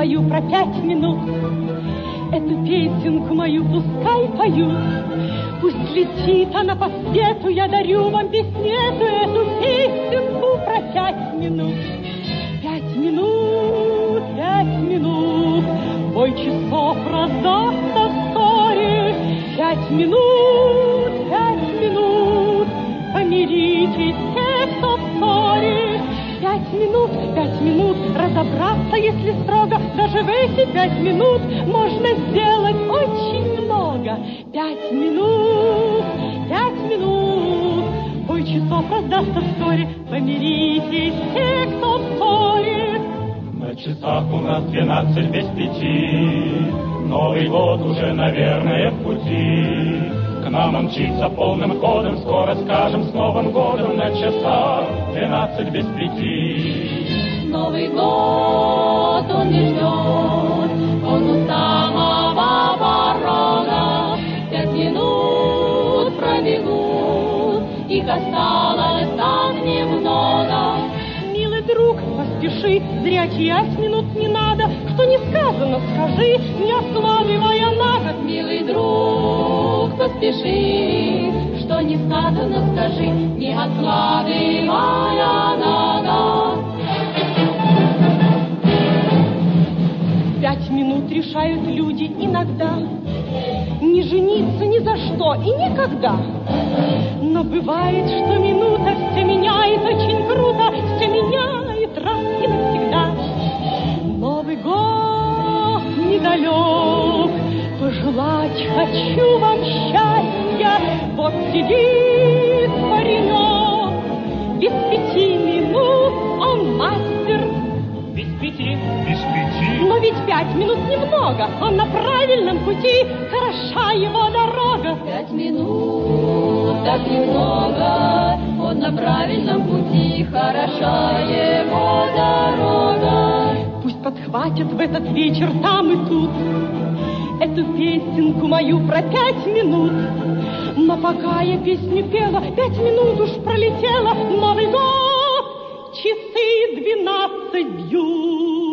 мою про 5 минут. Эту песенку мою пускай поют. Пусть летит она по свету, я дарю вам песнету, эту песенку про 5 минут. 5 минут, 5 минут, бой часов раздастся вскоре. 5 минут, 5 минут, помиритесь все, кто в ссоре. 5 минут, разобраться, если строго, даже в эти 5 минут можно сделать очень много. 5 минут, 5 минут, бой часов раздастся вскоре, помиритесь все, кто в ссоре. На часах у нас 12 без 5, Новый год уже, наверное, в пути. К нам он мчится полным ходом, скоро скажем с Новым годом. На часах 12 без 5. Новый год он не ждет, он у самого порога. 5 минут пробегут, их осталось так немного. Милый друг, поспеши, зря 5 минут не надо. Что не сказано, скажи, не откладывая на год. Милый друг, поспеши, что не сказано, скажи, не откладывая на год. 5 минут решают люди иногда не жениться ни за что и никогда. Но бывает, что минута все меняет очень круто, все меняет раз и навсегда. Новый год недалек, пожелать хочу вам счастья. Вот сидит паренек, без 5 минут он мастер. Без 5. Без 5. Но ведь 5 минут немного, он на правильном пути, хороша его дорога. 5 минут, так немного, он на правильном пути, хороша его дорога. Пусть подхватят в этот вечер там и тут эту песенку мою про 5 минут. Но пока я песню пела, 5 минут уж пролетело. Новый год, часы 12 бьют.